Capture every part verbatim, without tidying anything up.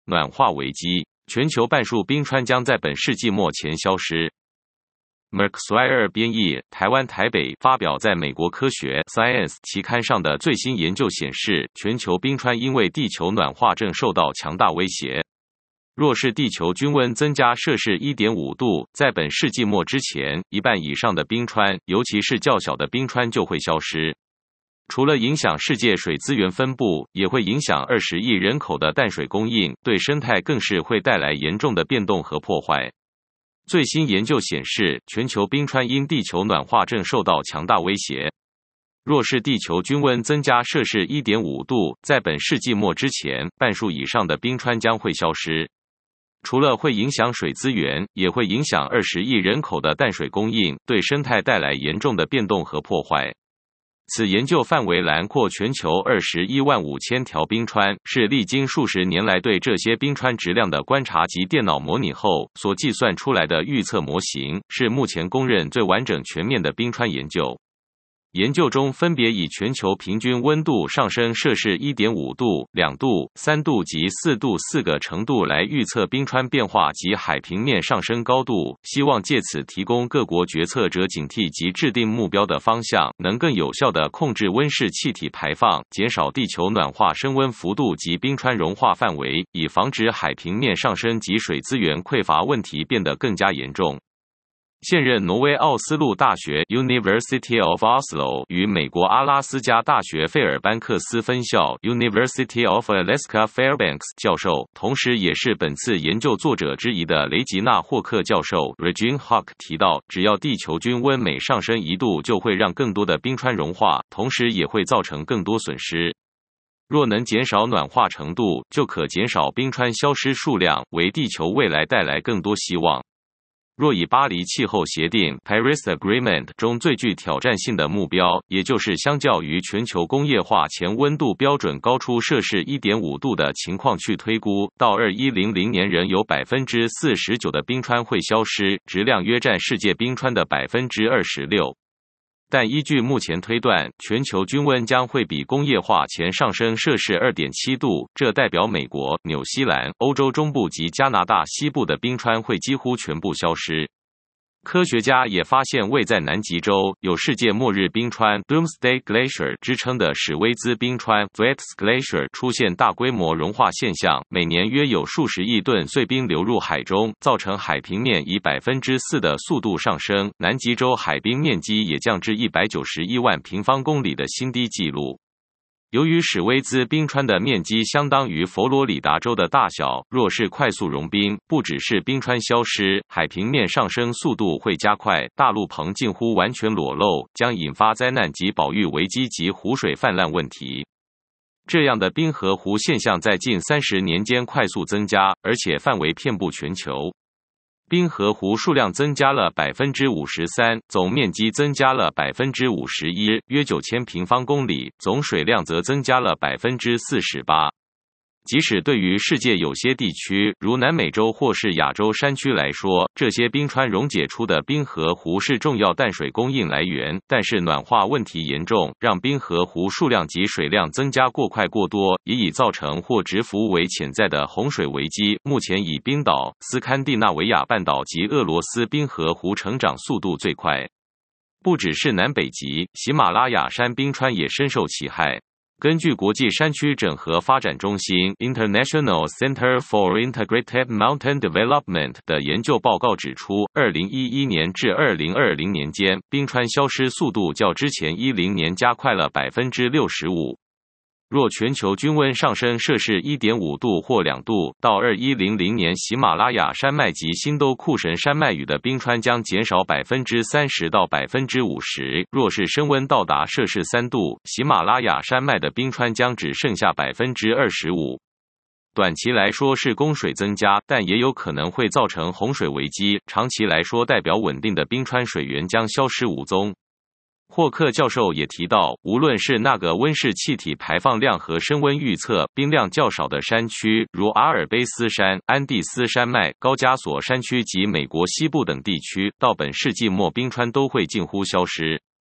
暖化危机，全球半数冰川将在本世纪末前消失。Mark Swire 编译，台湾台北发表在美国科学 Science 期刊上的最新研究显示，全球冰川因为地球暖化正受到强大威胁。若是地球均温增加摄氏 一点五 度，在本世纪末之前，一半以上的冰川，尤其是较小的冰川就会消失。除了影响世界水资源分布，也会影响二十亿人口的淡水供应，对生态更是会带来严重的变动和破坏。最新研究显示，全球冰川因地球暖化正受到强大威胁。若是地球均温增加摄氏 一点五 度，在本世纪末之前，半数以上的冰川将会消失。除了会影响水资源，也会影响二十亿人口的淡水供应，对生态带来严重的变动和破坏。此研究范围囊括全球二十一万五千条冰川，是历经数十年来对这些冰川质量的观察及电脑模拟后所计算出来的预测模型，是目前公认最完整全面的冰川研究。研究中分别以全球平均温度上升摄氏 一点五 度、两度、三度及四度四个程度来预测冰川变化及海平面上升高度，希望借此提供各国决策者警惕及制定目标的方向，能更有效地控制温室气体排放，减少地球暖化升温幅度及冰川融化范围，以防止海平面上升及水资源匮乏问题变得更加严重。现任挪威奥斯陆大学 University of Oslo 与美国阿拉斯加大学费尔班克斯分校 University of Alaska Fairbanks 教授，同时也是本次研究作者之一的雷吉娜霍克教授 Regine Hawk 提到，只要地球均温每上升一度，就会让更多的冰川融化，同时也会造成更多损失。若能减少暖化程度，就可减少冰川消失数量，为地球未来带来更多希望。若以巴黎气候协定 Paris Agreement 中最具挑战性的目标，也就是相较于全球工业化前温度标准高出摄氏 一点五 度的情况去推估，到二一零零年仍有 百分之四十九 的冰川会消失，质量约占世界冰川的 百分之二十六。但依据目前推断，全球均温将会比工业化前上升摄氏 二点七 度，这代表美国、纽西兰、欧洲中部及加拿大西部的冰川会几乎全部消失。科学家也发现，位在南极洲有世界末日冰川 Doomsday Glacier 之称的史威兹冰川 Thwaites Glacier 出现大规模融化现象，每年约有数十亿吨碎冰流入海中，造成海平面以 百分之四 的速度上升，南极洲海冰面积也降至一百九十一万平方公里的新低纪录。由于史威兹冰川的面积相当于佛罗里达州的大小，若是快速融冰，不只是冰川消失，海平面上升速度会加快，大陆棚近乎完全裸露，将引发灾难及保育危机及湖水泛滥问题。这样的冰河湖现象在近三十年间快速增加，而且范围遍布全球。冰河湖数量增加了 百分之五十三， 总面积增加了 百分之五十一， 约九千平方公里，总水量则增加了 百分之四十八。即使对于世界有些地区，如南美洲或是亚洲山区来说，这些冰川溶解出的冰河湖是重要淡水供应来源，但是暖化问题严重，让冰河湖数量及水量增加过快过多，也已造成或直幅为潜在的洪水危机。目前以冰岛、斯堪的纳维亚半岛及俄罗斯冰河湖成长速度最快。不只是南北极，喜马拉雅山冰川也深受其害。根据国际山区整合发展中心 International Center for Integrated Mountain Development 的研究报告指出，二零一一年至二零二零年间，冰川消失速度较之前十年加快了 百分之六十五。若全球均温上升摄氏 一点五 度或两度，到二一零零年，喜马拉雅山脉及新都库什山脉与的冰川将减少 百分之三十 到 百分之五十。若是升温到达摄氏三度，喜马拉雅山脉的冰川将只剩下 百分之二十五。短期来说是供水增加，但也有可能会造成洪水危机，长期来说代表稳定的冰川水源将消失无踪。霍克教授也提到，无论是那个温室气体排放量和升温预测冰量较少的山区，如阿尔卑斯山、安第斯山脉、高加索山区及美国西部等地区，到本世纪末冰川都会近乎消失。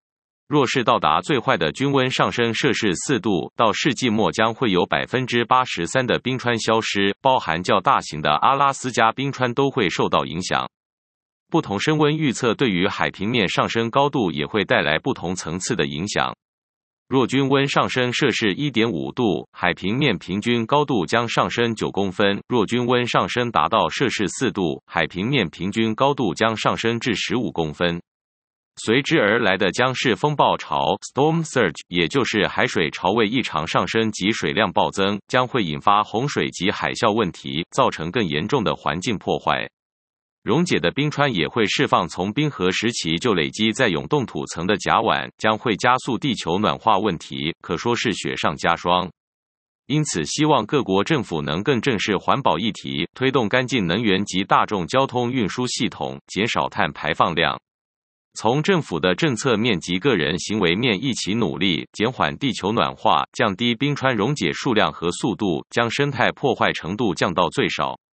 若是到达最坏的均温上升摄氏四度，到世纪末将会有 百分之八十三 的冰川消失，包含较大型的阿拉斯加冰川都会受到影响。不同升温预测对于海平面上升高度也会带来不同层次的影响。若均温上升摄氏 一点五度，海平面平均高度将上升九公分；若均温上升达到摄氏四度，海平面平均高度将上升至十五公分。随之而来的将是风暴潮 （storm surge）， 也就是海水潮位异常上升及水量暴增，将会引发洪水及海啸问题，造成更严重的环境破坏。溶解的冰川也会释放从冰河时期就累积在永冻土层的甲烷，将会加速地球暖化问题，可说是雪上加霜。因此，希望各国政府能更正视环保议题，推动干净能源及大众交通运输系统，减少碳排放量。从政府的政策面及个人行为面一起努力，减缓地球暖化，降低冰川溶解数量和速度，将生态破坏程度降到最少。